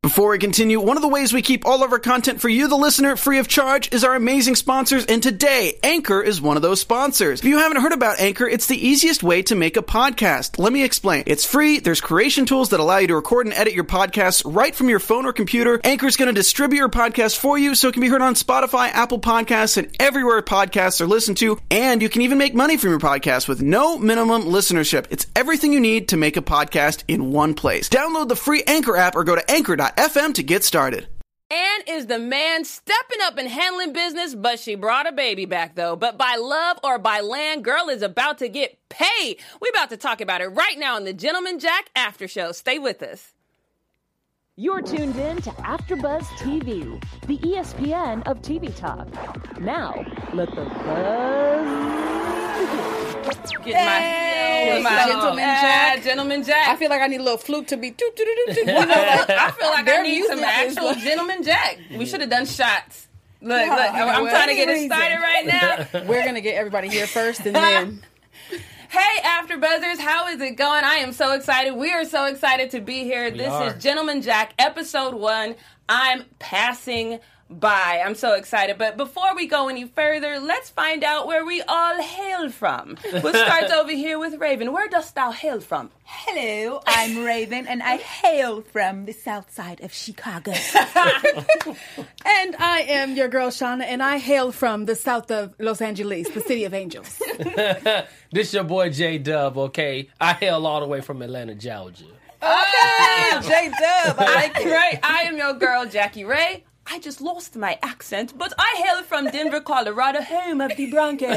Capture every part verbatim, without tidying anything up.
Before we continue, one of the ways we keep all of our content for you, the listener, free of charge is our amazing sponsors, and today, Anchor is one of those sponsors. If you haven't heard about Anchor, it's the easiest way to make a podcast. Let me explain. It's free, there's creation tools that allow you to record and edit your podcasts right from your phone or computer. Anchor is going to distribute your podcast for you so it can be heard on Spotify, Apple Podcasts, and everywhere podcasts are listened to, and you can even make money from your podcast with no minimum listenership. It's everything you need to make a podcast in one place. Download the free Anchor app or go to anchor dot f m to get started. Ann is the man stepping up and handling business, but she brought a baby back, though. But by love or by land, girl is about to get paid. We about to talk about it right now on the Gentleman Jack After Show. Stay with us. You're tuned in to AfterBuzz T V, the E S P N of T V talk. Now, let the buzz begin. Get my, Hey, get my Gentleman uh, Jack. Gentleman Jack. I feel like I need a little flute to be doo doo doo doo doo. You know, like, I feel like I Their need some music is actual like- Gentleman Jack. We should have done shots. Look, Yeah, look, you know I'm what? trying to get Any it started right now. We're gonna get everybody here first, and then Hey, AfterBuzzers, how is it going? I am so excited. We are so excited to be here. We this are. is Gentleman Jack, episode one. I'm passing by. I'm so excited. But before we go any further, let's find out where we all hail from. We'll start over here with Raven. Where dost thou hail from? Hello, I'm Raven, and I hail from the south side of Chicago. and I am your girl Shauna, and I hail from the south of Los Angeles, the city of angels. This your boy J Dub, okay? I hail all the way from Atlanta, Georgia. Okay, J Dub, I like it. Right. I am your girl, Jackie Ray. I just lost my accent, but I hail from Denver, Colorado, home of the Broncos.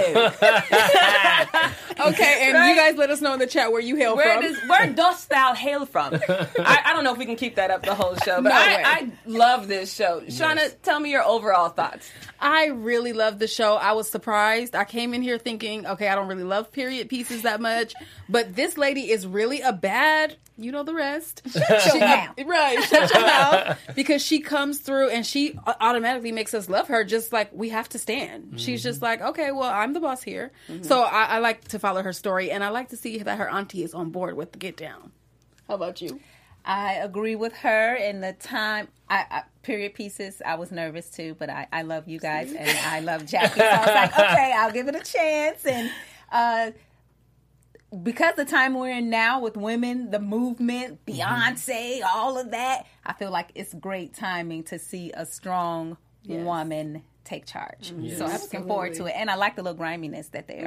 Okay, and Right. you guys let us know in the chat where you hail Where from. does where dost thou hail from? I, I don't know if we can keep that up the whole show, but No I, way. I love this show. Shauna, Yes. tell me your overall thoughts. I really love the show. I was surprised. I came in here thinking, okay, I don't really love period pieces that much, but this lady is really a bad, you know the rest. Shut your mouth. Right, shut your mouth. Because she comes through and she automatically makes us love her, just like we have to stand. Mm-hmm. She's just like, okay, well, I'm the boss here. Mm-hmm. So I, I like to follow her story, and I like to see that her auntie is on board with the get down. How about you? I agree with her. In the time, I, I period pieces, I was nervous too, but I, I love you guys, and I love Jackie. So I was like, okay, I'll give it a chance. And uh, because the time we're in now with women, the movement, Beyonce, all of that, I feel like it's great timing to see a strong Yes. woman take charge. Yes. So I'm looking forward to it. And I like the little griminess that they are.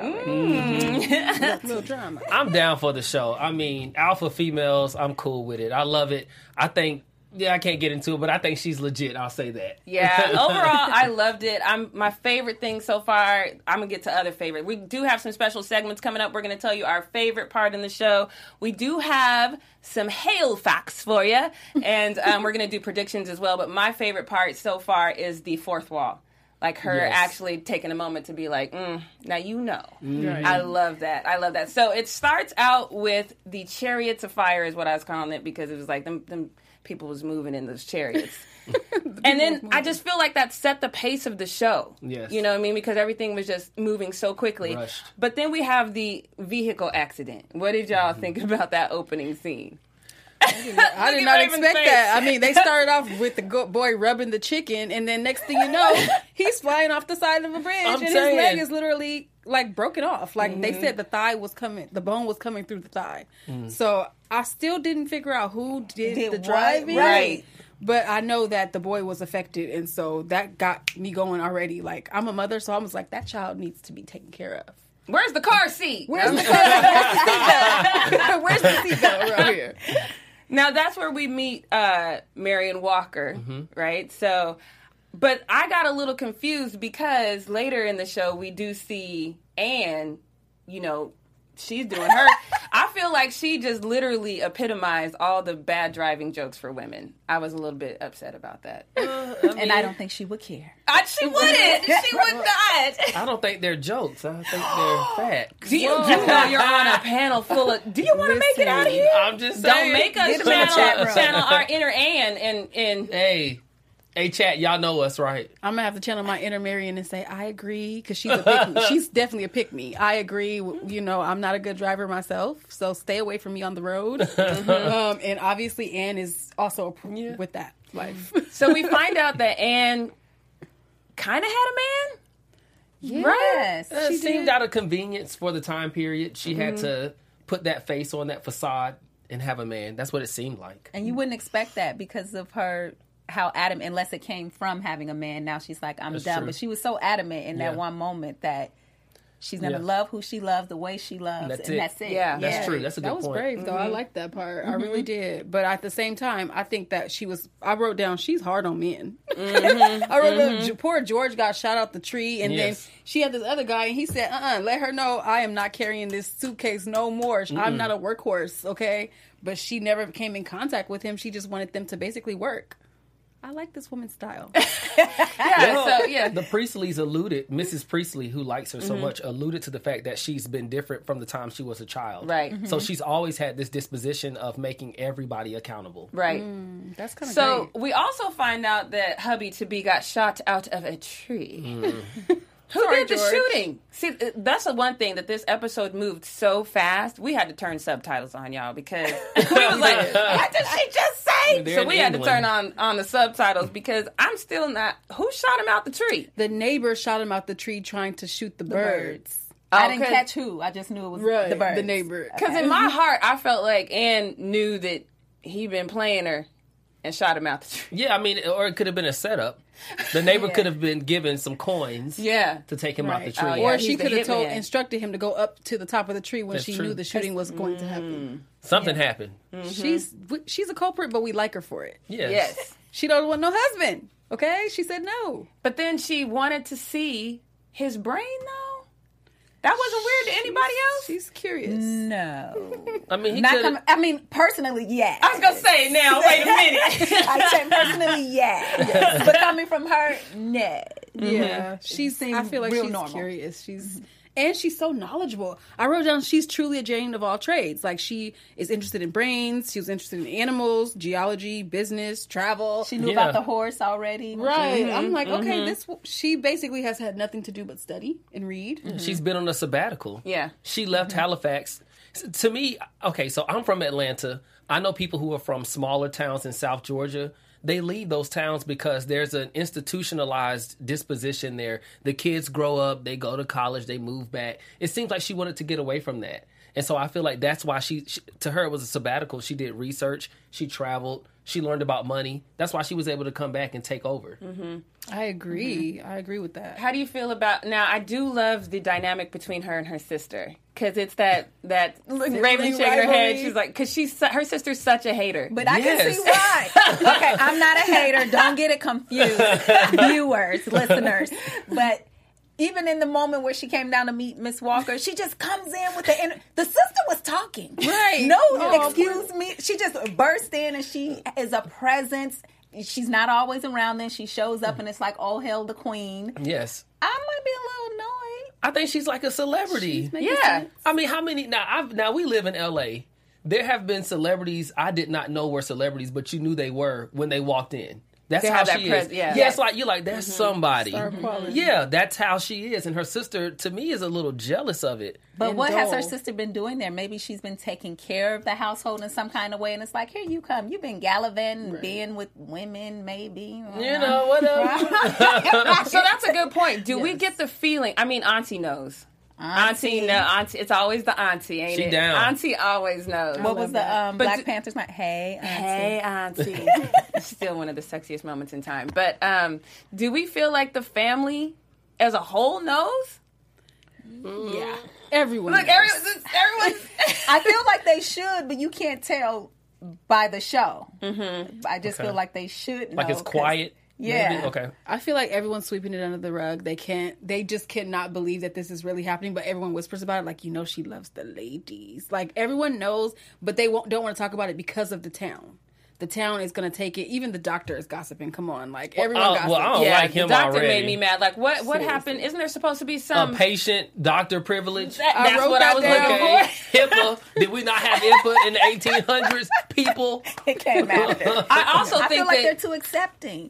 Mm. Little drama. I'm down for the show. I mean, alpha females, I'm cool with it. I love it. I think, yeah, I can't get into it, but I think she's legit. I'll say that. Yeah, overall, I loved it. I'm my favorite thing so far. I'm gonna get to other favorite. We do have some special segments coming up. We're gonna tell you our favorite part in the show. We do have some hail facts for you, and um, we're gonna do predictions as well. But my favorite part so far is the fourth wall. Like her Yes. actually taking a moment to be like, mm, now you know. Right. I love that. I love that. So it starts out with the Chariots of Fire is what I was calling it, because it was like them, them people was moving in those chariots. And then I just feel like that set the pace of the show. Yes. You know what I mean? Because everything was just moving so quickly. Rushed. But then we have the vehicle accident. What did y'all Mm-hmm. think about that opening scene? I did Look not at Raven's expect face. that. I mean, they started off with the go- boy rubbing the chicken, and then next thing you know, he's flying off the side of a bridge, I'm and his saying. leg is literally like broken off. Like they said, the thigh was coming, the bone was coming through the thigh. So I still didn't figure out who did, Did the what? driving. Right. But I know that the boy was affected, and so that got me going already. Like, I'm a mother, so I was like, that child needs to be taken care of. Where's the car seat? Where's the seatbelt? Where's the seatbelt around here? Now that's where we meet uh, Marion Walker, right? So, but I got a little confused because later in the show we do see Anne, you know, she's doing her. I feel like she just literally epitomized all the bad driving jokes for women. I was a little bit upset about that. And I don't think she would care. I, she wouldn't. She would not. I don't think they're jokes. I think they're facts. Do you, you know you're on a panel full of... Do you want to make it out of here? I'm just saying. Don't make us Get 'em in the chat channel, room. channel our inner Anne and... and Hey, Hey, chat, y'all know us, right? I'm gonna have to channel my inner Marion and say I agree because she's a pick me. She's definitely a pick me. I agree. You know, I'm not a good driver myself, so stay away from me on the road. um, and obviously, Anne is also Yeah. with that life. So we find out that Anne kind of had a man. Yes. It She seemed did. out of convenience for the time period. She had to put that face on that facade and have a man. That's what it seemed like. And you wouldn't expect that because of her, how adamant, unless it came from having a man. Now she's like, I'm That's done. true. But she was so adamant in that Yeah. one moment that she's going to Yeah. love who she loves the way she loves. That's and it. that's it. Yeah. That's true. That's a good That was point. brave, though. I like that part. I really did. But at the same time, I think that she was. I wrote down she's hard on men. I wrote down poor George got shot out the tree, and Yes. then she had this other guy, and he said, "Uh, uh let her know I am not carrying this suitcase no more. I'm not a workhorse, okay?" But she never came in contact with him. She just wanted them to basically work. I like this woman's style. Yeah. Well, So yeah. the Priestleys alluded, Missus Priestley, who likes her so much, alluded to the fact that she's been different from the time she was a child. Right. So she's always had this disposition of making everybody accountable. Right. That's kind of So great. we also find out that hubby to be got shot out of a tree. Who Sorry, did the George. shooting? See, uh, that's the one thing that this episode moved so fast. We had to turn subtitles on, y'all, because we was like, "What did she just say?" They're so in we had to England. turn on on the subtitles because I'm still not. Who shot him out the tree? The neighbor shot him out the tree trying to shoot the, birds. I Oh, didn't 'cause- catch who. I just knew it was Right, the birds. the neighbor. Because in my heart, I felt like Ann knew that he'd been playing her and shot him out the tree. Yeah, I mean, or it could have been a setup. The neighbor could have been given some coins Yeah. to take him out the Right. tree. Oh, yeah. Or he's she the could have told, hitman. instructed him to go up to the top of the tree when That's she true. knew the shooting was going to happen. Something happened. She's she's a culprit, but we like her for it. Yes. Yes. She don't want no husband. Okay, she said no. But then she wanted to see his brain, though. That wasn't weird to anybody else. She's curious. No. I mean, he Not could coming, I mean, personally, yes. I was gonna say now. Wait a minute. I said personally, yes. But coming from her, no. Yeah, she's. I seemed feel like real she's normal. curious. She's and she's so knowledgeable. I wrote down she's truly a Jane of all trades. Like she is interested in brains. She was interested in animals, geology, business, travel. She knew Yeah. about the horse already. Right. I'm like, okay, this. She basically has had nothing to do but study and read. She's been on a sabbatical. Yeah. She left Halifax. S- To me, okay, so I'm from Atlanta. I know people who are from smaller towns in South Georgia. They leave those towns because there's an institutionalized disposition there. The kids grow up, they go to college, they move back. It seems like she wanted to get away from that. And so I feel like that's why she, she to her, it was a sabbatical. She did research, she traveled, she learned about money. That's why she was able to come back and take over. I agree. I agree with that. How do you feel about now? I do love the dynamic between her and her sister because it's that that Raven shaking her head. rivalry. She's like, because she's su- her sister's such a hater. But I can Yes. see why. Okay, I'm not a hater. Don't get it confused. Viewers, listeners. But even in the moment where she came down to meet Miss Walker, she just comes in with the inner. The sister was talking. Right. No, Oh, excuse me. She just burst in and she is a presence. She's not always around. Then she shows up and it's like, oh, hail the queen. Yes. I might be a little annoyed. I think she's like a celebrity. yeah, I mean, how many now? I've now we live in L A. There have been celebrities I did not know were celebrities, but you knew they were when they walked in. That's They how have that she pres- is. yeah. yeah, it's like you're like that's somebody. Star quality. Yeah, that's how she is, and her sister to me is a little jealous of it. But And what has her dull. sister been doing there? Maybe she's been taking care of the household in some kind of way, and it's like, here you come. You've been gallivanting, being with women, maybe. You know, whatever. so that's a good point. Do we get the feeling? I mean, Auntie knows. Auntie, no, Auntie. It's always the Auntie, ain't She it? down. Auntie always knows. What was the um, But Black do- Panther's name? Hey, auntie. Hey, Auntie. It's still one of the sexiest moments in time. But um, do we feel like the family as a whole knows? Yeah. Everyone. Look, knows. everyone, everyone. I feel like they should, but you can't tell by the show. Mm-hmm. I just Okay. feel like they should know. Like it's 'cause- quiet. Yeah. Maybe? Okay. I feel like everyone's sweeping it under the rug. They can't. They just cannot believe that this is really happening. But everyone whispers about it, like you know, she loves the ladies. Like everyone knows, but they won't don't want to talk about it because of the town. The town is going to take it. Even the doctor is gossiping. Come on, like everyone oh, gossips. well, I don't yeah, like him the doctor already. made me mad. Like, what? What Seriously. happened? Isn't there supposed to be A some? patient doctor privilege. That- I that's wrote what that I was down. looking Okay. for. HIPAA. Did we not have HIPAA in the eighteen hundreds? People. It can't matter. I also I think feel like that they're too accepting.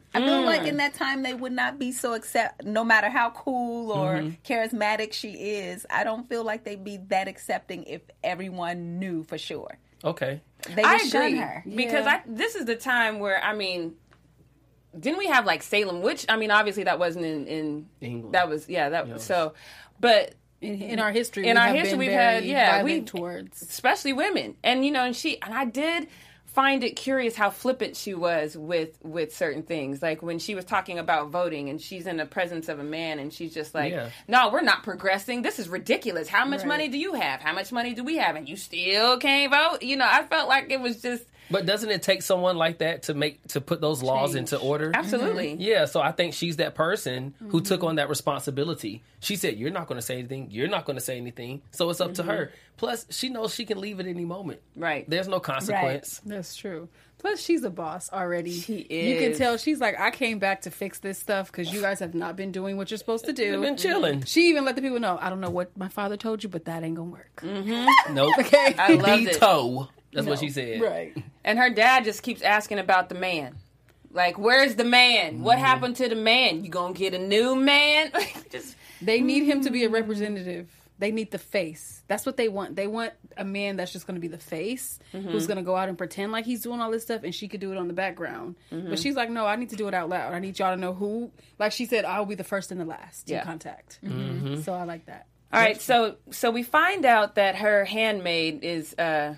I feel like in that time they would not be so accept. No matter how cool or Mm-hmm. charismatic she is, I don't feel like they'd be that accepting if everyone knew for sure. Okay. They I would shun agree her. because I this is the time where I mean, didn't we have like Salem Witch? I mean, obviously that wasn't in, in England. That was yeah that so, but In, in our history, In we our have history, been we've very had- yeah, violent we- towards. especially women, and you know, and she and I did find it curious how flippant she was with with certain things, like when she was talking about voting and she's in the presence of a man and she's just like, Yeah. no, we're not progressing, this is ridiculous, how much Right. money do you have, how much money do we have, and you still can't vote. You know, I felt like it was just But doesn't it take someone like that to make to put those laws Change. into order? absolutely Yeah, so I think she's that person who took on that responsibility. She said, "You're not going to say anything. You're not going to say anything." So it's up to her. Plus, she knows she can leave at any moment. Right. There's no consequence. That's true. Plus, she's a boss already. She You can is. tell she's like, I came back to fix this stuff because you guys have not been doing what you're supposed to do. You've been chilling. She even let the people know, I don't know what my father told you, but that ain't gonna work. Nope. Okay. I loved it. Veto. That's what she said. Right. And her dad just keeps asking about the man. Like, where's the man? What happened to the man? You gonna get a new man? just They need him to be a representative. They need the face. That's what they want. They want a man that's just going to be the face, who's going to go out and pretend like he's doing all this stuff, and she could do it on the background. But she's like, no, I need to do it out loud. I need y'all to know who. Like she said, I'll be the first and the last Yeah. to contact. So I like that. all right. So so we find out that her handmaid is uh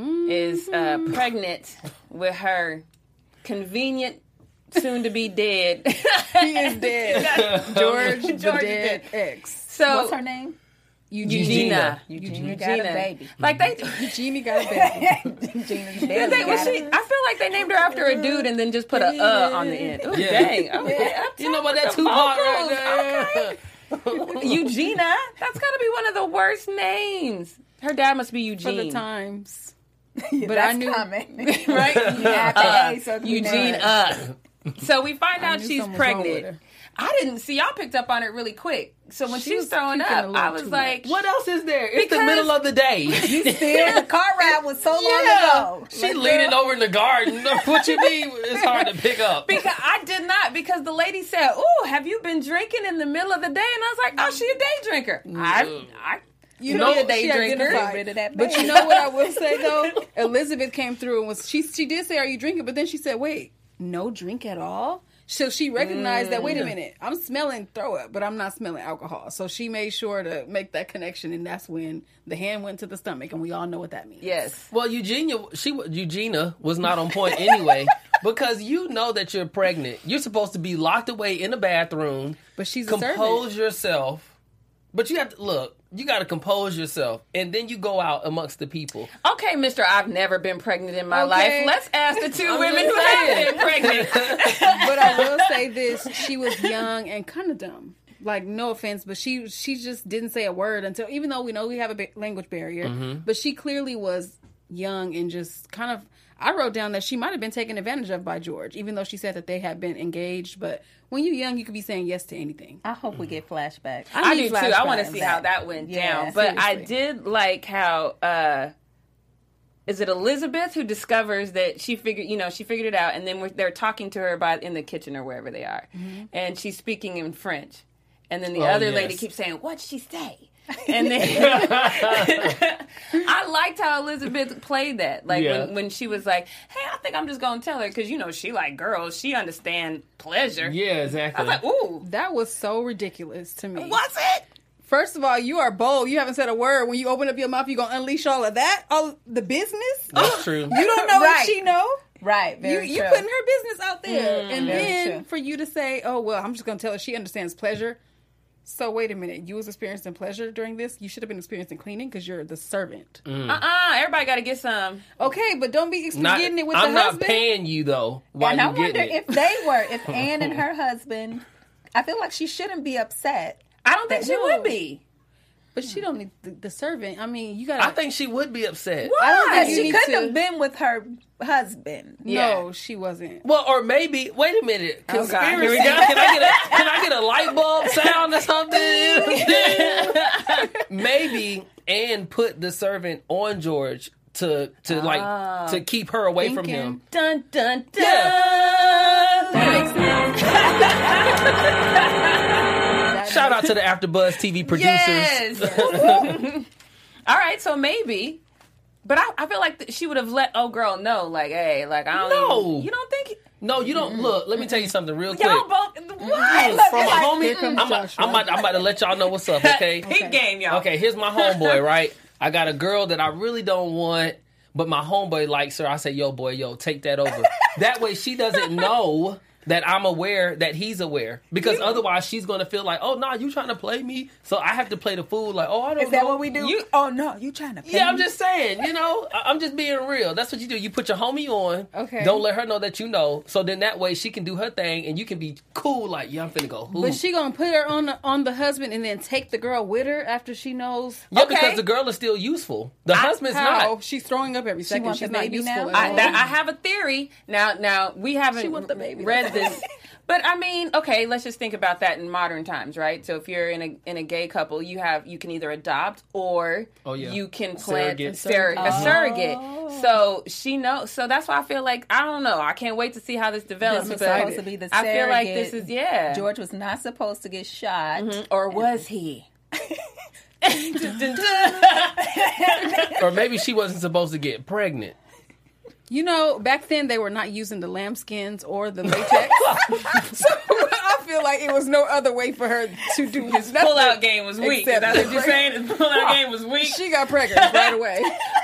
is uh pregnant with her convenient soon to be dead. He is dead. George, the George is dead ex. So What's her name? Eugenia. Eugenia got a baby. Like they. Eugenie got a baby. Eugenia's Did barely they, was got she, it. I feel like they named her after a dude and then just put a uh on the end. Ooh, Yeah. dang. Okay, I'm You know what? telling That the Tupac vocals. right there. Okay. Eugenia. That's got to be one of the worst names. Her dad must be For Eugene. the times. But But That's I knew. coming. Right? You have to A, so you Eugene know. uh. So we find out knew she's something was wrong with pregnant. her. I didn't see y'all picked up on it really quick. So when she, She was was throwing puking a up, little I was too like, What else is there? It's Because- the middle of the day. You still, the car ride was so long ago. She Like, leaning girl, over in the garden. What you mean? It's hard to pick up. Because I did not, because the lady said, "Ooh, have you been drinking in the middle of the day?" And I was like, "Oh, she a day drinker." I, I, You know, know, a day she drinker. identified. Get rid of that But you baby. know what I will say though? Elizabeth came through and was she she did say, "Are you drinking?" But then she said, "Wait, no drink at all." So she recognized that. Wait a minute, I'm smelling throw up, but I'm not smelling alcohol. So she made sure to make that connection, and that's when the hand went to the stomach, and we all know what that means. Yes. Well, Eugenia, she Eugenia was not on point anyway because you know that you're pregnant. You're supposed to be locked away in the bathroom. But she's a compose servant. yourself. But you have to look. You got to compose yourself, and then you go out amongst the people. Okay, Mister I've never been pregnant in my Okay. life. Let's ask the two I'm women just who have saying. been pregnant. But I will say this: she was young and kind of dumb. Like, no offense, but she she just didn't say a word until, even though we know we have a ba- language barrier, but she clearly was young and just kind of. I wrote down that she might have been taken advantage of by George, even though she said that they had been engaged. But when you're young, you could be saying yes to anything. I hope we get flashbacks. I need do too. I want to flashbacks. see how that went Yeah, down. But I seriously. did like how uh is it Elizabeth who discovers that she figured, you know, she figured it out, and then we're, they're talking to her by in the kitchen or wherever they are, and she's speaking in French, and then the Oh, other yes. lady keeps saying, "What'd she say?" And then I liked how Elizabeth played that, like Yeah. when, when she was like, "Hey, I think I'm just gonna tell her because you know she like girls, she understand pleasure." Yeah, I exactly. was like, "Ooh, That was so ridiculous to me. what's it?" First of all, you are bold. You haven't said a word. When you open up your mouth, you gonna unleash all of that, all the business. That's true. You don't know Right. what she know. Right, You very you true. putting her business out there, and Very then true. for you to say, "Oh well, I'm just gonna tell her she understands pleasure." So wait a minute, you was experiencing pleasure during this. You should have been experiencing cleaning because you're the servant. Uh-uh, everybody got to get some. Okay, but don't be ex- Not- getting it with I'm the not husband. paying you though. While and I you wonder getting it. if they were, if Anne and her husband, I feel like she shouldn't be upset. I don't think she No. would be. But she don't need the, the servant. I mean, you gotta. I think she would be upset. I don't Because think you she need couldn't to- have been with her husband. No, she wasn't. Well, or maybe. Wait a minute. Oh, God. Conspiracy. Here we go. Can I get a Can I get a light bulb sound or something? Maybe Anne put the servant on George to to like to keep her away from Thinking. him. Dun, dun, dun. Yeah. That makes sense. out to the AfterBuzz T V producers. Yes. All right, so maybe. But I, I feel like th- she would have let old girl know, like, hey, like, I don't No. even, you don't think... No, you don't. Look, let me tell you something real quick. Y'all both... What? From a homie, I'm, about- I'm, about, I'm about to let y'all know what's up, okay? Peep game, y'all. Okay, here's my homeboy, right? I got a girl that I really don't want, but my homeboy likes her. I say, yo, boy, yo, take that over. That way she doesn't know that I'm aware that he's aware. Because otherwise she's going to feel like, oh, no, nah, you trying to play me? So I have to play the fool like, oh, I don't know. Is that what we do? You- oh, no, you trying to play Yeah, I'm me? just saying, you know, I- I'm just being real. That's what you do. You put your homie on. Okay. Don't let her know that you know. So then that way she can do her thing and you can be cool like, yeah, I'm finna go. Ooh. But she gonna put her on the, on the husband and then take the girl with her after she knows Yeah, Okay. because the girl is still useful. The husband's how not. she's throwing up every second. wants She's a not baby useful now? at I, all. that, I have a theory. Now, now we haven't want the baby. read this. But I mean, okay, let's just think about that in modern times, right? So if you're in a in a gay couple, you have you can either adopt or Oh, yeah. you can plant Surrogate. a, surrogate. a surrogate. So she knows. So that's why I feel like I don't know. I can't wait to see how this develops. This was but supposed to be the I feel like surrogate. this is yeah. George was not supposed to get shot. Or was he? Or maybe she wasn't supposed to get pregnant. You know, back then they were not using the lambskins or the latex. So I feel like it was no other way for her to do his Pull out game was weak. Is Except that what you're the- saying? His pull out game was weak. She got pregnant right away.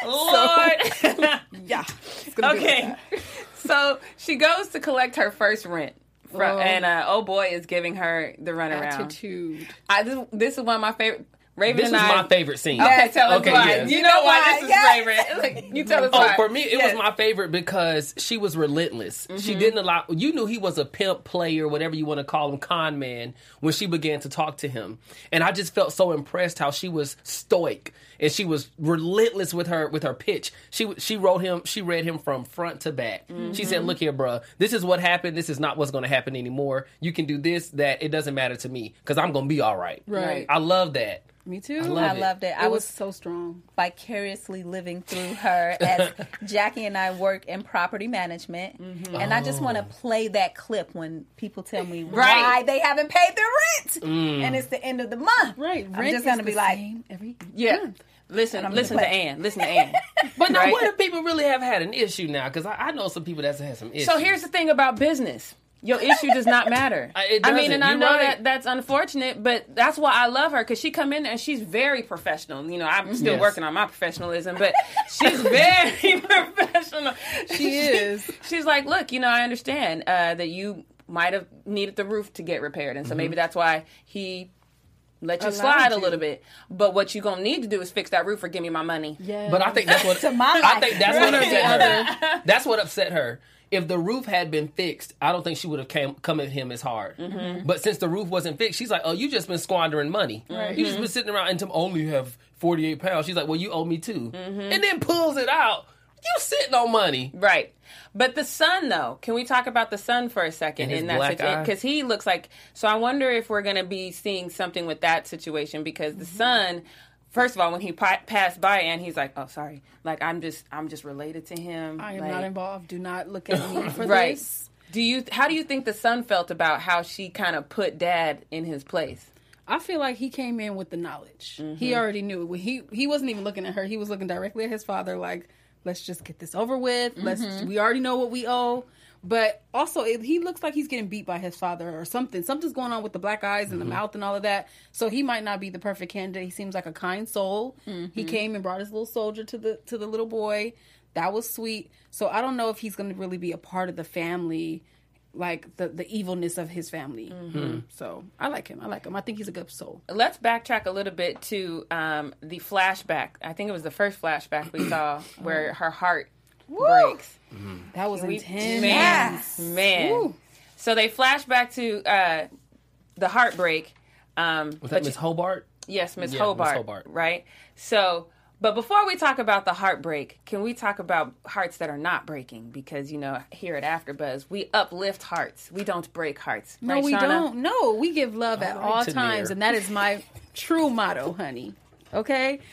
Lord. Yeah. It's gonna be like Okay. that. So she goes to collect her first rent. From, Oh. and uh, oh boy is giving her the runaround. Attitude. I, this, this is one of my favorite. Raven This and was I. my favorite scene. Okay, tell us Okay, why. yes. You know why this is Yes. favorite. Like, you tell us Oh, why. for me, it Yes. was my favorite because she was relentless. She didn't allow. You knew he was a pimp, player, whatever you want to call him, con man, when she began to talk to him, and I just felt so impressed how she was stoic and she was relentless with her with her pitch. She she wrote him. She read him from front to back. She said, "Look here, bruh. This is what happened. This is not what's going to happen anymore. You can do this, that. It doesn't matter to me because I'm going to be all right." Right. I love that. Me too. love I it. loved it. It I was was so strong. vicariously living through her as Jackie and I work in property management. And I just want to play that clip when people tell me why Right. they haven't paid their rent. And it's the end of the month. Right. I'm Rent just going to is be the like, same every Yeah. month. Listen, I'm listen gonna to play. Ann. Listen to Ann. But now, Right. what if people really have had an issue now? Because I, I know some people that's had some issues. So here's the thing about business. Your issue does not matter. Uh, it I mean, doesn't. and I You're know right. that that's unfortunate, but that's why I love her because she come in there and she's very professional. You know, I'm still Yes. working on my professionalism, but she's very professional. She is. She's like, look, you know, I understand uh, that you might have needed the roof to get repaired, and so maybe that's why he let you Allowed slide a you. little bit. But what you gonna need to do is fix that roof or give me my money. Yeah. But I think that's what To my I life. think that's what Right. upset her. That's what upset her. If the roof had been fixed, I don't think she would have came, come at him as hard. Mm-hmm. But since the roof wasn't fixed, she's like, "Oh, you just been squandering money. Right. You just been sitting around and to only have forty-eight pounds." She's like, "Well, you owe me too," Mm-hmm. and then pulls it out. You sitting on money. Right. But the son, though, can we talk about the son for a second? And his in that black eye. because he looks like. So I wonder if we're going to be seeing something with that situation because the son. First of all, when he pa- passed by and he's like, "Oh, sorry, like I'm just, I'm just related to him." I am like, not involved. Do not look at me for Right. this. Do you? How do you think the son felt about how she kind of put dad in his place? I feel like he came in with the knowledge. Mm-hmm. He already knew. When He he wasn't even looking at her. He was looking directly at his father. Like, let's just get this over with. Let's. We already know what we owe. But also, it, he looks like he's getting beat by his father or something. Something's going on with the black eyes and the mouth and all of that. So he might not be the perfect candidate. He seems like a kind soul. He came and brought his little soldier to the to the little boy. That was sweet. So I don't know if he's going to really be a part of the family, like the the evilness of his family. So I like him. I like him. I think he's a good soul. Let's backtrack a little bit to um, the flashback. I think it was the first flashback we saw where her heart breaks. That was We- intense. Man, Yes. man. Woo. So they flash back to uh, the heartbreak. Um, Was but that Miss Hobart? Yes, Miss Yeah, Miss Hobart, Hobart. right? So, but before we talk about the heartbreak, can we talk about hearts that are not breaking? Because, you know, here at AfterBuzz, we uplift hearts. We don't break hearts. No, right, we Shauna? don't. No, we give love at All all right, Tanir. times, and that is my true motto, honey. Okay?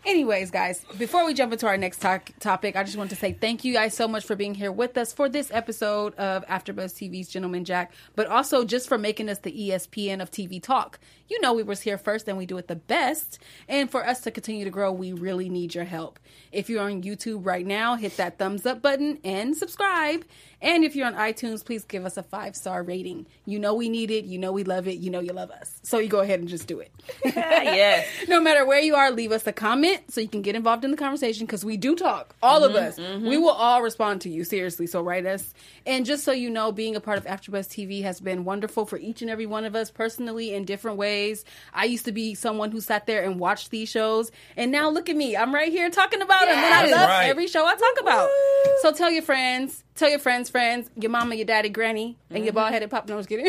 Anyways, guys, before we jump into our next talk- topic, I just want to say thank you guys so much for being here with us for this episode of AfterBuzz T V's Gentleman Jack, but also just for making us the E S P N of T V talk. You know we was here first and we do it the best, and for us to continue to grow, we really need your help. If you're on YouTube right now, hit that thumbs up button and subscribe. And if you're on iTunes, please give us a five-star rating. You know we need it. You know we love it. You know you love us. So you go ahead and just do it. Yes. No matter where you are, leave us a comment so you can get involved in the conversation, because we do talk. All mm-hmm, of us. Mm-hmm. We will all respond to you, seriously. So write us. And just so you know, being a part of AfterBuzz T V has been wonderful for each and every one of us personally in different ways. I used to be someone who sat there and watched these shows. And now look at me. I'm right here talking about yes. them. And I love right. every show I talk about. Woo. So tell your friends. Tell your friends, friends, your mama, your daddy, granny, and mm-hmm. your bald-headed pop. No, I was kidding.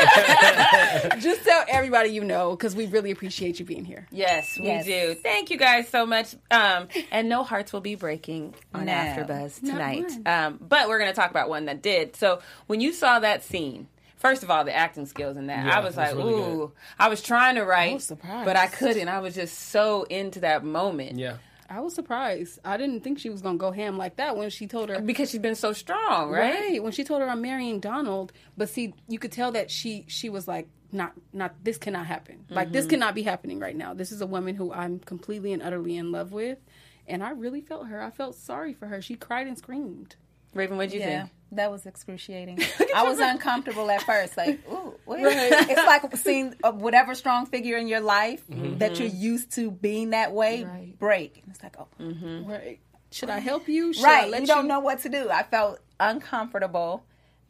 Just tell everybody you know, because we really appreciate you being here. Yes, we yes. do. Thank you guys so much. Um, and no hearts will be breaking on no. AfterBuzz tonight. Um, but we're going to talk about one that did. So when you saw that scene, first of all, the acting skills in that, yeah, I was like, really ooh. Good. I was trying to write, I was surprised. But I couldn't. I was just so into that moment. Yeah. I was surprised. I didn't think she was going to go ham like that when she told her. Because she's been so strong, right? Right. When she told her I'm marrying Donald. But see, you could tell that she, she was like, not, not, this cannot happen. Mm-hmm. Like, this cannot be happening right now. This is a woman who I'm completely and utterly in love with. And I really felt her. I felt sorry for her. She cried and screamed. Raven, what'd you yeah, think? That was excruciating. I was uncomfortable at first. Like, ooh, what? Right. It's like seeing whatever strong figure in your life mm-hmm. that you're used to being that way right. break. And it's like, oh, mm-hmm. right. Should I help you? Should right. I let you don't you... know what to do. I felt uncomfortable,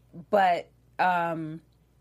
but um,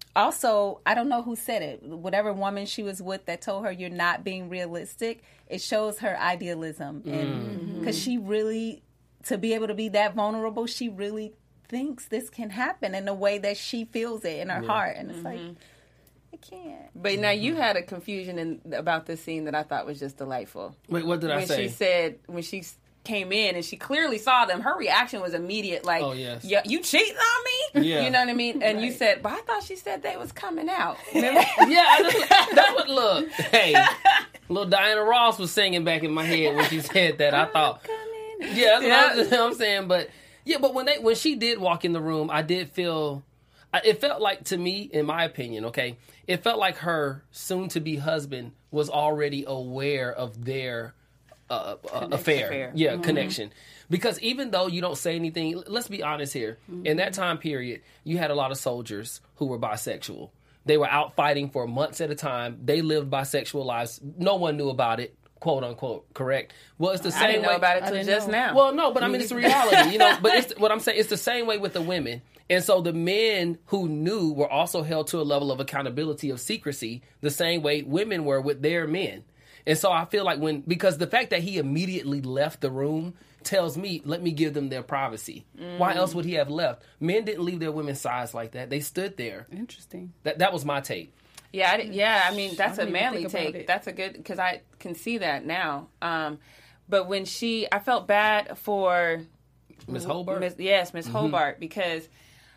also, I don't know who said it. Whatever woman she was with that told her you're not being realistic, it shows her idealism. And because mm-hmm. she really... to be able to be that vulnerable, she really thinks this can happen in the way that she feels it in her yeah. heart. And it's mm-hmm. like, I can't. But now you had a confusion in, about this scene that I thought was just delightful. Wait, what did I when say? When she said, when she came in and she clearly saw them, her reaction was immediate, like, oh, yes. you, you cheating on me? Yeah. You know what I mean? And right. you said, but I thought she said they was coming out. Remember? yeah, I just, that's what, look, hey, little Diana Ross was singing back in my head when she said that. I thought... Yeah, that's yeah. what I'm saying. But yeah, but when they when she did walk in the room, I did feel it felt like, to me, in my opinion, okay, it felt like her soon-to-be husband was already aware of their uh, uh, affair. affair. Yeah, mm-hmm. connection. Because even though you don't say anything, let's be honest here. Mm-hmm. In that time period, you had a lot of soldiers who were bisexual. They were out fighting for months at a time. They lived bisexual lives. No one knew about it. "Quote unquote," correct? Well, it's the same I didn't way. know about it till just know. now. Well, no, but I mean it's a reality, you know. But it's what I'm saying. It's the same way with the women, and so the men who knew were also held to a level of accountability of secrecy, the same way women were with their men. And so I feel like when because the fact that he immediately left the room tells me, let me give them their privacy. Mm. Why else would he have left? Men didn't leave their women's sides like that. They stood there. Interesting. That that was my take. Yeah, I, yeah. I mean, that's I a manly take. That's a good because I can see that now. Um, but when she, I felt bad for Miss Hobart. Miss, yes, Miss mm-hmm. Hobart, because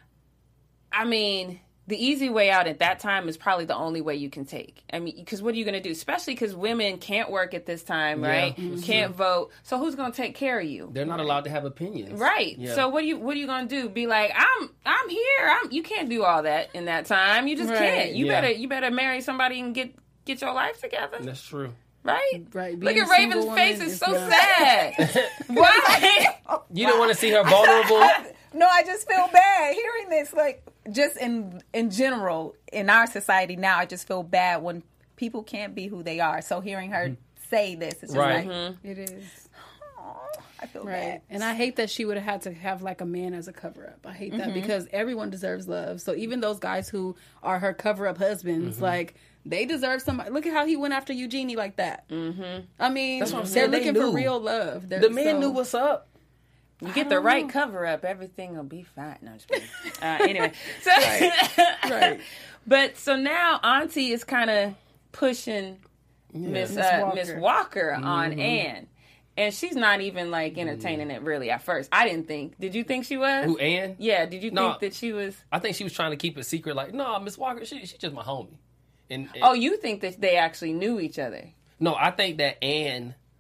I mean, the easy way out at that time is probably the only way you can take. I mean, because what are you going to do? Especially because women can't work at this time, right? Yeah, mm-hmm. Can't vote. So who's going to take care of you? They're not right. allowed to have opinions, right? Yeah. So what are you what are you going to do? Be like, I'm I'm here. I'm. You can't do all that in that time. You just right. can't. You yeah. better you better marry somebody and get get your life together. That's true. Right? Right. Look at Raven's face. It's so not... sad. Why? You don't want to see her vulnerable? I, no, I just feel bad hearing this. Like, just in in general, in our society now, I just feel bad when people can't be who they are. So hearing her mm-hmm. say this, it's just right. like... Mm-hmm. It is. Oh, I feel right. bad. And I hate that she would have had to have, like, a man as a cover-up. I hate that mm-hmm. because everyone deserves love. So even those guys who are her cover-up husbands, mm-hmm. like... They deserve somebody. Look at how he went after Eugenie like that. Mm-hmm. I mean, that's what I'm saying. They're looking they for real love. They're, the man so, knew what's up. You get the right know. cover up, everything will be fine. No, just uh, anyway. So, right. right. But so now Auntie is kind of pushing yeah. Miss uh, Walker, Miss Walker mm-hmm. on Ann. And she's not even, like, entertaining it, really, at first. I didn't think. Did you think she was? Who, Ann? Yeah, did you no, think that she was? I think she was trying to keep it secret. Like, no, Miss Walker, she, she's just my homie. And, and, oh, you think that they actually knew each other? No, I think that Ann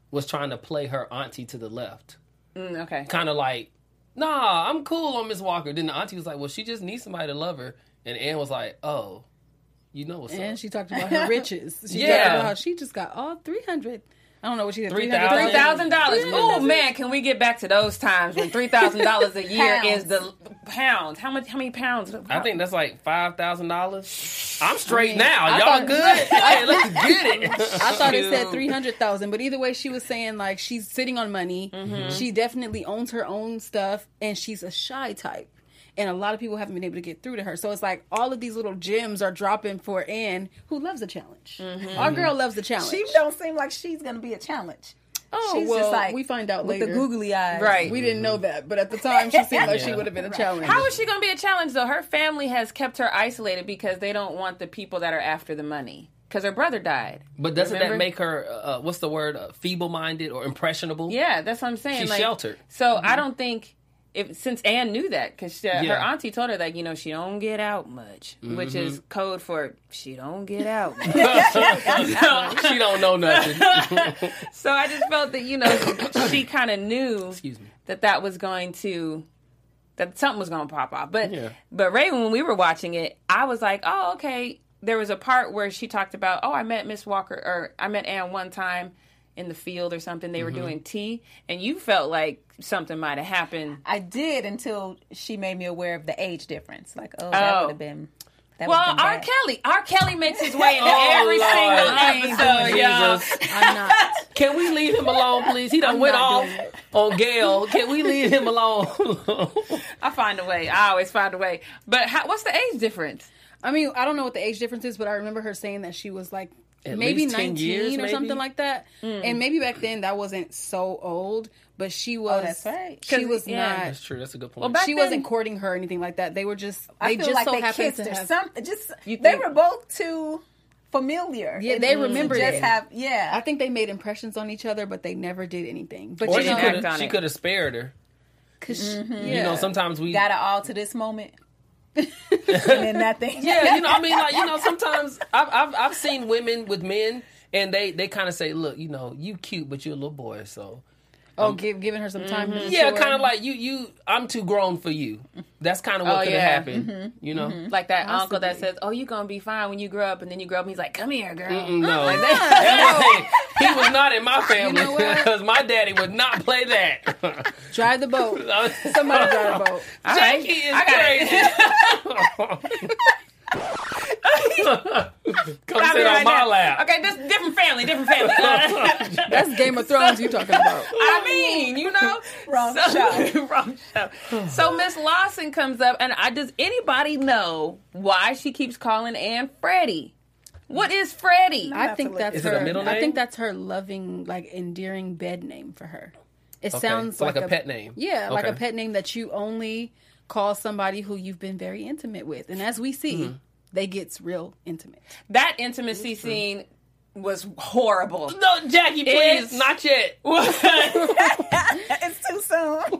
was trying to play her auntie to the left. Mm, okay. Kind of like, nah, I'm cool on Miss Walker. Then the auntie was like, well, she just needs somebody to love her. And Ann was like, oh, you know what's And up. she talked about her riches. She Yeah. talked about how she just got all three hundred. I don't know what she did. three Three thousand thousand dollars. Oh man, can we get back to those times when three thousand dollars a year Pounds. is the pounds? How much? How many pounds? I think that's like five thousand dollars. I'm straight I mean, now. I Y'all thought- good? Hey, let's get it. I thought it said Shoot. three hundred thousand, but either way, she was saying like she's sitting on money. Mm-hmm. She definitely owns her own stuff, and she's a shy type. And a lot of people haven't been able to get through to her. So it's like all of these little gems are dropping for Ann, who loves a challenge. Mm-hmm. Our girl loves the challenge. She don't seem like she's gonna be a challenge. oh, She's well, just like we find out with later. the googly eyes. Right. We didn't know that, but at the time, she seemed like she Yeah. would have been a challenge. How is she going to be a challenge though? Her family has kept her isolated because they don't want the people that are after the money. Because her brother died. But doesn't Remember? that make her, uh, what's the word, uh, feeble-minded or impressionable? Yeah, that's what I'm saying. She's like, sheltered. So I don't think if since Anne knew that because uh, her Yeah. auntie told her like you know she don't get out much, which Mm-hmm. is code for she don't get out. much. She don't know nothing. So I just felt that you know she kind of knew Excuse me. that that was going to that something was going to pop off. But Yeah. but Raven, when we were watching it, I was like, oh okay. There was a part where she talked about, oh, I met Miss Walker or I met Anne one time in the field or something. They were Mm-hmm. doing tea, and you felt like something might have happened. I did until she made me aware of the age difference. Like, oh, that Oh. would have been. That Well, would've been R. bad. Kelly, R. Kelly makes his way into Oh, every Lord. single episode, y'all. Jesus. I'm not. Can we leave him alone, please? He done I'm went not off doing it. on Gail. Can we leave him alone? I find a way. I always find a way. But how, what's the age difference? I mean, I don't know what the age difference is, but I remember her saying that she was like At maybe least ten nineteen years, or maybe? something like that. Mm. And maybe back then that wasn't so old, but she was. Oh, that's right. She 'Cause, was yeah. not. That's true. That's a good point. Well, back She then- wasn't courting her or anything like that. They were just. I They feel just like so they happened kissed to or have. something. Just You they think- were both too familiar. Yeah, And they to remembered just it. have yeah. I think they made impressions on each other, but they never did anything. But or you she know- could act on have. She it. could have spared her. because You know, sometimes we. got it all to this moment. And then nothing. Yeah, you know, I mean, like, you know, sometimes I've I've, I've seen women with men, and they they kind of say, look, you know, you cute, but you're a little boy, so. oh, give, giving her some time. to Yeah, mature. kind of like you. You, I'm too grown for you. That's kind of what Oh, could yeah. have happened. You know, Like that uncle that Possibly. says, "Oh, you're gonna be fine when you grow up," and then you grow up, and he's like, "Come here, girl." Mm, no, Hey, he was not in my family know what? because my daddy would not play that. Drive the boat. Somebody drive the boat. All right. Jackie is I got crazy. Come Stop sit it on right my now. lap. Okay, this different family, different family. That's Game of Thrones you talking about. I mean, you know, Wrong so, show. wrong show. So Miss Lawson comes up, and I does anybody know why she keeps calling Ann Freddie? What is Freddie? I think look. that's Is her. it a middle I name? think that's her loving, like endearing bed name for her. It Okay, sounds so like, like a pet name. Yeah, like a Okay. pet name that you only call somebody who you've been very intimate with. And as we see, Mm-hmm. they gets real intimate. That intimacy scene was horrible. No, Jackie, please, It's- not yet. It's too soon.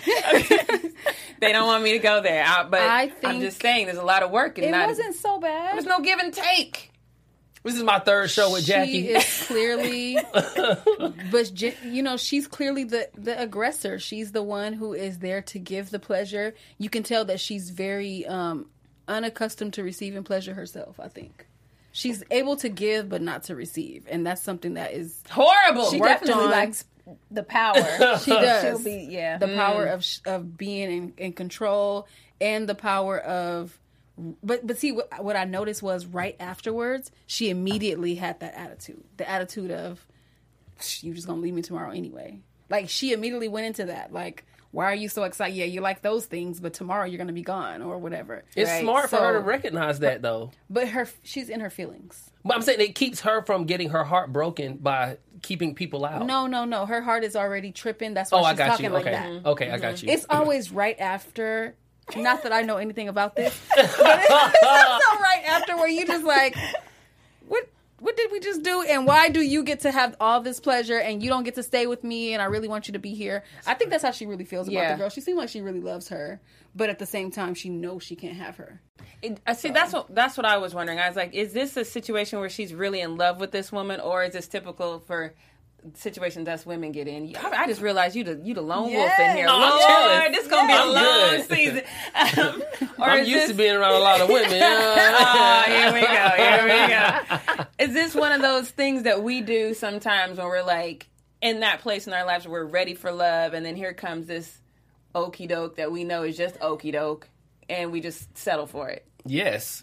They don't want me to go there, I, but I I'm think- just saying there's a lot of work in It that. wasn't so bad. There was no give and take. This is my third show with Jackie. She is clearly, but Je- you know, she's clearly the the aggressor. She's the one who is there to give the pleasure. You can tell that she's very um, unaccustomed to receiving pleasure herself. I think she's able to give, but not to receive, and that's something that is Horrible. She Worked definitely on. likes the power. she does. She'll be yeah. the power of sh- of being in, in control and the power of. But but see what what I noticed was right afterwards she immediately had that attitude, the attitude of you just gonna leave me tomorrow anyway. Like she immediately went into that. Like, why are you so excited? Yeah, you like those things, but tomorrow you're gonna be gone or whatever. It's Right. smart for So- her to recognize that, though. But her she's in her feelings. But I'm saying it keeps her from getting her heart broken by keeping people out. No, no, no. Her heart is already tripping. That's why Oh, I she's got talking you. like Okay. that. Okay, I got you. It's always right after. Not that I know anything about this, but it's also right after where you just like, what what did we just do? And why do you get to have all this pleasure and you don't get to stay with me? And I really want you to be here. I think that's how she really feels about Yeah. the girl. She seems like she really loves her, but at the same time, she knows she can't have her. It, I see. That's what that's what I was wondering. I was like, is this a situation where she's really in love with this woman, or is this typical for situations us women get in. I, I just realized you the you the lone Yes. wolf in here. No, I'm Lord, chilling. this gonna Yeah. be a I'm long good. season. Um, or I'm is used this, to being around a lot of women. Oh, here we go. Here we go. Is this one of those things that we do sometimes when we're like in that place in our lives where we're ready for love, and then here comes this okie doke that we know is just okie doke, and we just settle for it? Yes.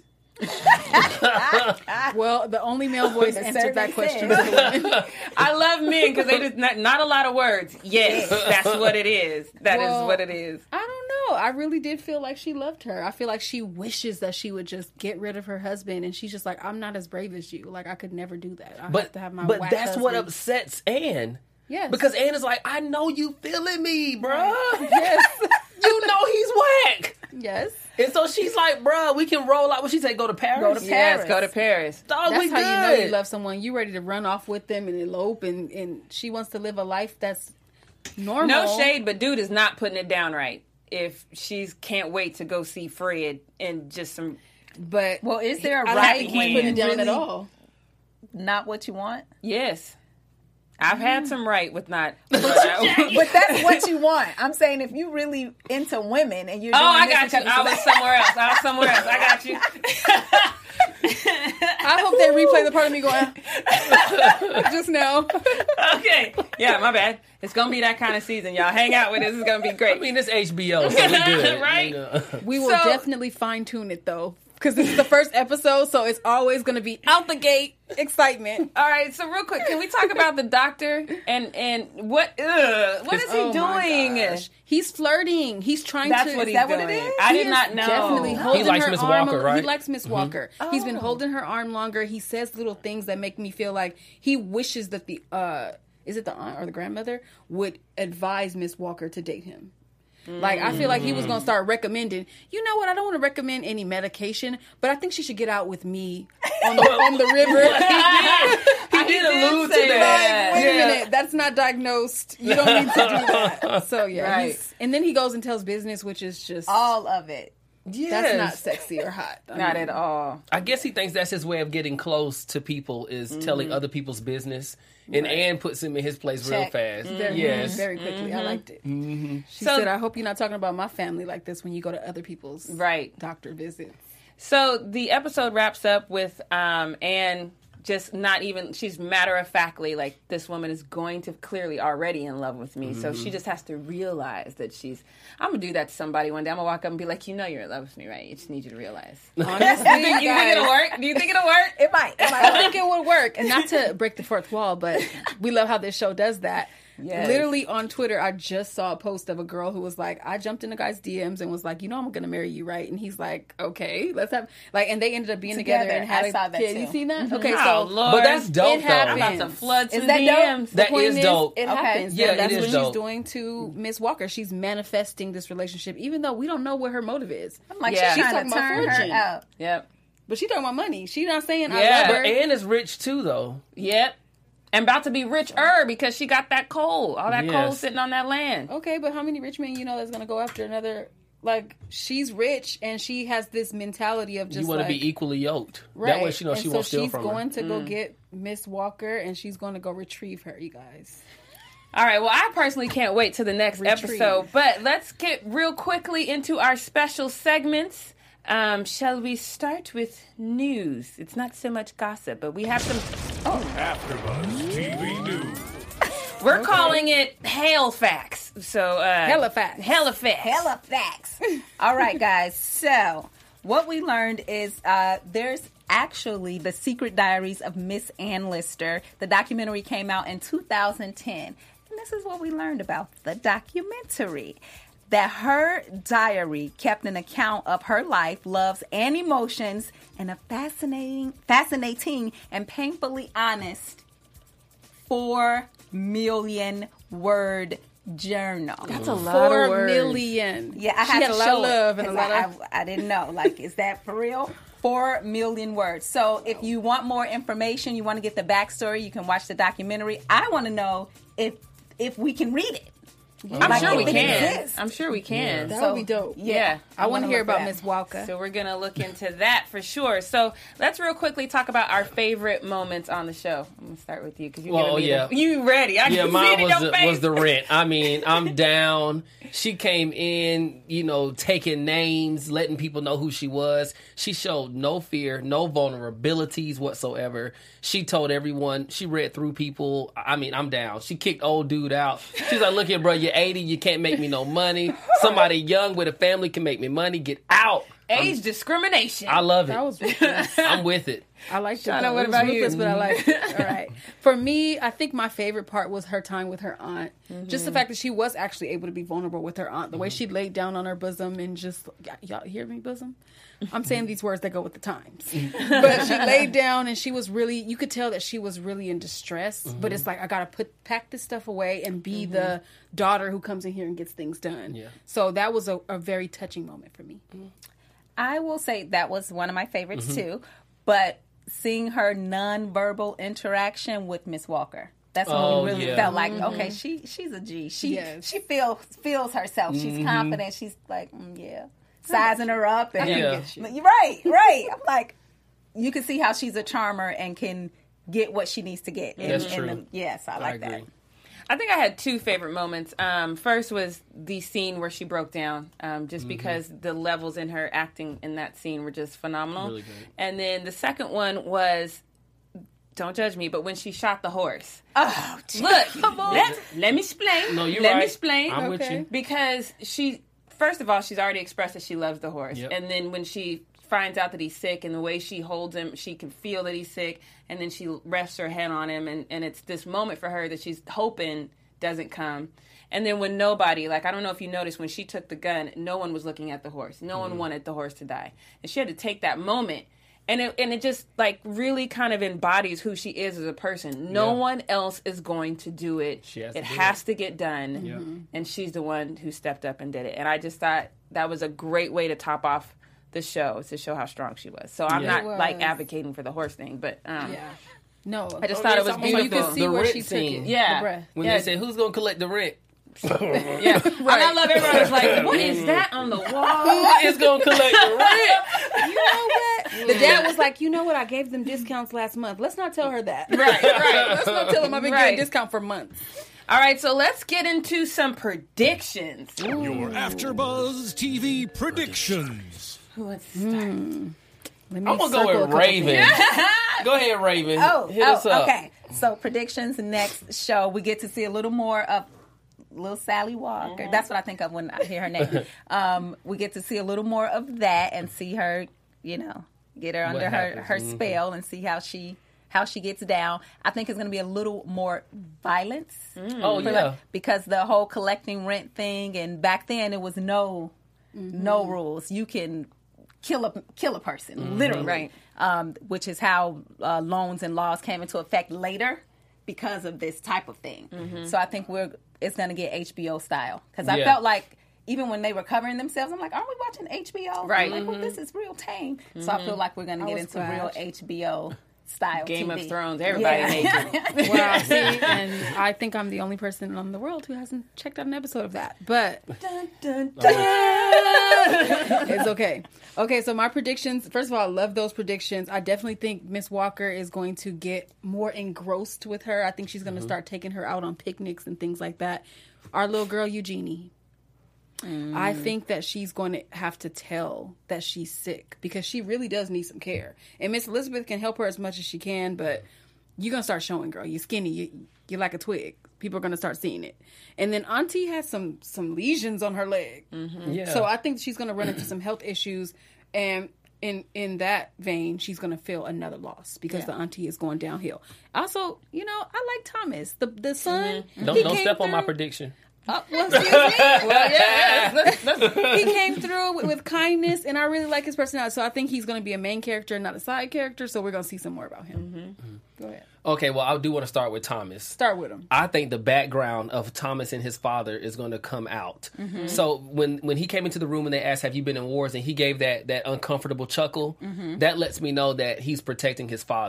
Well, the only male voice The answered that survey question. says. is the women. I love men because they just not, not a lot of words. Yes, that's what it is. That is Well, what it is. I don't know. I really did feel like she loved her. I feel like she wishes that she would just get rid of her husband, and she's just like, I'm not as brave as you. Like, I could never do that. I have But to have my but whack that's what husband. upsets Anne. Yes. Because Anne is like, I know you feeling me, bruh. Yes. You know he's whack. Yes. And so she's like, bruh, we can roll out. What she say? Go to Paris? Go to Yes, Paris. go to Paris. Dog, That's we how good. you know you love someone. You ready to run off with them and elope, and, and she wants to live a life that's normal. No shade, but dude is not putting it down right. If she's can't wait to go see Fred and just some. But Well, is there a I right like when it you putting it down really at all. not what you want? Yes, I've had some right with not. But that's what you want. I'm saying if you really into women and you're Oh, doing I this got you. because I it's was like- somewhere else. I was somewhere else. I got you. I hope they replay the part of me going just now. Okay. Yeah, my bad. It's gonna be that kind of season, y'all. Hang out with us. It's gonna be great. I mean, it's H B O, so we good. Right? You know. We will So- definitely fine tune it though, because this is the first episode, so it's always going to be out the gate excitement. All right. So real quick, can we talk about the doctor and and what? Ugh, what is he Oh my doing? gosh. He's flirting. He's trying That's to. what he's that what doing. it is? I He did is not know. Definitely holding likes her Miss arm. Walker, a- right? He likes Miss Walker. He's been Oh. holding her arm longer. He says little things that make me feel like he wishes that the uh, is it the aunt or the grandmother would advise Miss Walker to date him. Like, I feel like he was going to start recommending, you know what, I don't want to recommend any medication, but I think she should get out with me on the, on the river. He did allude to say that. Like, wait Yeah. a minute, that's not diagnosed. You don't need to do that. So, yeah. Right. he's- And then he goes and tells business, which is just, all of it. that's Yes. not sexy or hot. I Not mean, at all. I guess he thinks that's his way of getting close to people is telling other people's business. And Anne puts him in his place real Check. fast. Very, Yes. very quickly. I liked it. She So- said, I hope you're not talking about my family like this when you go to other people's Right. doctor visits. So the episode wraps up with um, Anne just not even, she's matter of factly like, this woman is going to clearly already in love with me. So she just has to realize that she's, I'm going to do that to somebody one day. I'm going to walk up and be like, you know you're in love with me, right? You just need you to realize. Honestly, You think, you think guys, it'll work? Do you think it'll work? It might. It I might. think it would work. And not to break the fourth wall, but we love how this show does that. Yes. Literally on Twitter, I just saw a post of a girl who was like, I jumped in the guy's D Ms and was like, you know, I'm going to marry you, right? And he's like, okay, let's have, like, and they ended up being together, Together. and had I a saw that kid. too. You seen that? Okay, Oh, so Lord. But that's dope, It though. I'm happens. about to flood some Is that D dope? Ms. The That point is dope. It Okay. happens. Yeah, Yeah, that's it is what dope. she's doing to Miss Walker. She's manifesting this relationship, even though we don't know what her motive is. I'm like, Yeah. she's She's trying to talking about turn her fortune. out. Yep. But she talking about money. She not saying Yeah. I love But her. Anne is rich too, though. Yep. And about to be richer because she got that coal. All that coal Yes. sitting on that land. Okay, but how many rich men you know that's gonna go after another? Like, she's rich and she has this mentality of just You want to like, be equally yoked. right. That way she knows and she so won't steal she's from going her. to go get Miss Walker and she's going to go retrieve her. You guys. All right. Well, I personally can't wait to the next Retrieve. episode. But let's get real quickly into our special segments. Um, shall we start with news? It's not so much gossip, but we have some. AfterBuzz T V News. We're calling it Hail Facts. So uh, Hella facts. Hella facts. Hella facts. All right, guys. So what we learned is uh, there's actually the Secret Diaries of Miss Ann Lister. The documentary came out in two thousand ten. And this is what we learned about the documentary. That her diary kept an account of her life, loves, and emotions in a fascinating, fascinating and painfully honest four million word journal. That's a lot Four of words. million. Yeah, I she had had to a lot show of love it, and a 'cause lot of. I, I, I didn't know. Like, is that for real? Four million words. So, if you want more information, you want to get the backstory, you can watch the documentary. I want to know if if we can read it. I'm Like, sure we if it can. exists. I'm sure we can. That So, would be dope. yeah. I want to wanna hear look for about that. Miss Walker. So we're gonna look into that for sure. So let's real quickly talk about our favorite moments on the show. I'm gonna start with you because you Well, giving me yeah. the, you ready? I Yeah, can see mine it in was your the, face. was the rent. I mean, I'm down. She came in, you know, taking names, letting people know who she was. She showed no fear, no vulnerabilities whatsoever. She told everyone, she read through people. I mean, I'm down. She kicked old dude out. She's like, look here, bro, you're eighty, you can't make me no money. Somebody young with a family can make me money. Get out. Age discrimination. I love it. That was ruthless. I'm with it. I liked it. Shauna, though. what It was about you? ruthless, but I liked it. All right. For me, I think my favorite part was her time with her aunt. Mm-hmm. Just the fact that she was actually able to be vulnerable with her aunt. The way she laid down on her bosom and just, y- y'all hear me, bosom? I'm saying these words that go with the times. But she laid down and she was really, you could tell that she was really in distress. Mm-hmm. But it's like, I got to put pack this stuff away and be the daughter who comes in here and gets things done. Yeah. So that was a, a very touching moment for me. I will say that was one of my favorites Mm-hmm. too. But seeing her nonverbal interaction with Miss Walker. That's when Oh, we really yeah. felt like, okay, she she's a G. She Yes. she feels feels herself. She's Mm-hmm. confident. She's like, mm, yeah, sizing her up. And Yeah. You're right, right. I'm like, you can see how she's a charmer and can get what she needs to get. And- That's and true. the- yes, I like I that. agree. I think I had two favorite moments. Um, first was the scene where she broke down, um, just because the levels in her acting in that scene were just phenomenal. Really great. And then the second one was, don't judge me, but when she shot the horse. Oh, Look, let, let me explain. No, you're let right. me explain. I'm with you. Because she, first of all, she's already expressed that she loves the horse. Yep. And then when she finds out that he's sick and the way she holds him, she can feel that he's sick. And then she rests her head on him. And, and it's this moment for her that she's hoping doesn't come. And then when nobody, like, I don't know if you noticed, when she took the gun, no one was looking at the horse. No Mm. one wanted the horse to die. And she had to take that moment. And it, and it just, like, really kind of embodies who she is as a person. No Yeah. one else is going to do it. She has it to do has to get done. Yeah. And she's the one who stepped up and did it. And I just thought that was a great way to top off the show, to show how strong she was. So I'm Yeah. not, It like, was. advocating for the horse thing, but um, Yeah. No. I just Oh, thought yeah, it was it's almost like beautiful. You could see The where rent she took scene. it. Yeah. The breath. When Yeah. they say, who's going to collect the rent? Yeah. And I love everybody was like, what is that on the wall? Who is going to collect the rent? You know what? The dad was like, you know what? I gave them discounts last month. Let's not tell her that. Right, right. Let's not tell them I've been Right. getting a discount for months. All right, so let's get into some predictions. Your AfterBuzz T V predictions. Who wants to start? Let me I'm going to circle a go with couple Raven. things. Go ahead, Raven. Oh, Hit oh us up. okay. So predictions next show, we get to see a little more of little Sally Walker. That's what I think of when I hear her name. um, we get to see a little more of that and see her, you know, get her under her, happens. her Mhm. spell and see how she how she gets down. I think it's going to be a little more violence. Oh, For yeah. like- because the whole collecting rent thing, and back then it was no no rules. You can kill a kill a person, literally. Right. Um, which is how uh, loans and laws came into effect later because of this type of thing. So I think we're it's going to get H B O style, because I Yeah. felt like even when they were covering themselves, I'm like, aren't we watching H B O? Right. I'm like, well, this is real tame. So I feel like we're going to I get was into glad. real H B O style Game T V. of Thrones, everybody Yeah. naked. Wow, see, and I think I'm the only person in the world who hasn't checked out an episode of that. But it's okay. Okay, so my predictions, first of all, I love those predictions. I definitely think Miss Walker is going to get more engrossed with her. I think she's going to start taking her out on picnics and things like that. Our little girl, Eugenie. I think that she's going to have to tell that she's sick, because she really does need some care. And Miss Elizabeth can help her as much as she can, but you're going to start showing, girl. You're skinny. You, you're like a twig. People are going to start seeing it. And then Auntie has some some lesions on her leg. Yeah. So I think she's going to run into some health issues. And in in that vein, she's going to feel another loss, because the auntie is going downhill. Also, you know, I like Thomas, the the son. don't He don't came step on my through- prediction. Oh, well, excuse me. Well, yeah, let's- let's- He came through with, with kindness, and I really like his personality. So I think he's going to be a main character, not a side character. So we're going to see some more about him. Go ahead. Okay, well, I do want to start with Thomas. Start with him. I think the background of Thomas and his father is going to come out. So when when he came into the room and they asked, "Have you been in wars?" and he gave that that uncomfortable chuckle, that lets me know that he's protecting his father.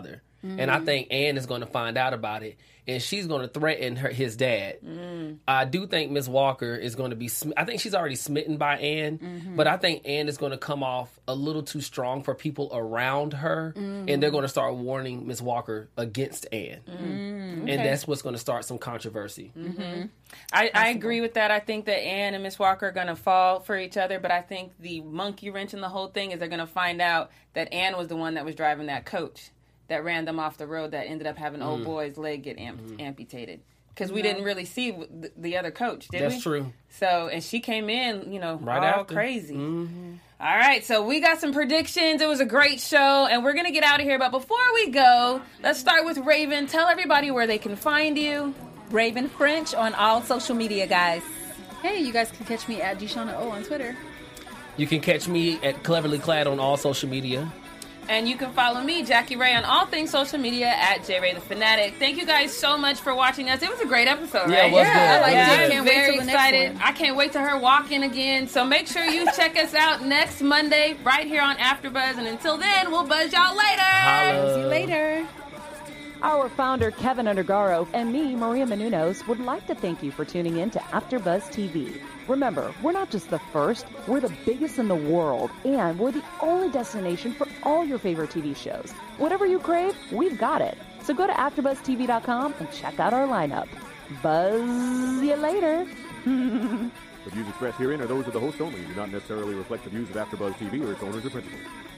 Mm-hmm. And I think Ann is going to find out about it, and she's going to threaten her his dad. Mm. I do think Miss Walker is going to be, sm- I think she's already smitten by Ann, mm-hmm. but I think Ann is going to come off a little too strong for people around her, mm-hmm. and they're going to start warning Miss Walker against Ann. Mm-hmm. Okay. And that's what's going to start some controversy. Mm-hmm. I, I agree with that. I think that Ann and Miss Walker are going to fall for each other, but I think the monkey wrench in the whole thing is they're going to find out that Ann was the one that was driving that coach that ran them off the road that ended up having mm. old boy's leg get amp- mm. amputated. Because we didn't really see the, the other coach, did That's we? That's true. So, and she came in, you know, right all after. crazy. Mm-hmm. All right, so we got some predictions. It was a great show, and we're going to get out of here. But before we go, let's start with Raven. Tell everybody where they can find you. Raven French on all social media, guys. Hey, you guys can catch me at Deshauna O on Twitter. You can catch me at Cleverly Clad on all social media. And you can follow me, Jackie Ray, on all things social media at J Ray the Fanatic. Thank you guys so much for watching us. It was a great episode, yeah, right? It was yeah, good. I like yeah, it. Can't wait very till the excited. next one. I can't wait to her walking again. So make sure you check us out next Monday right here on AfterBuzz. And until then, we'll buzz y'all later. Holla. See you later. Our founder, Kevin Undergaro, and me, Maria Menounos, would like to thank you for tuning in to AfterBuzz T V. Remember, we're not just the first, we're the biggest in the world, and we're the only destination for all your favorite T V shows. Whatever you crave, we've got it. So go to after buzz t v dot com and check out our lineup. Buzz you later. The views expressed herein are those of the host only and do not necessarily reflect the views of AfterBuzz T V or its owners or principals.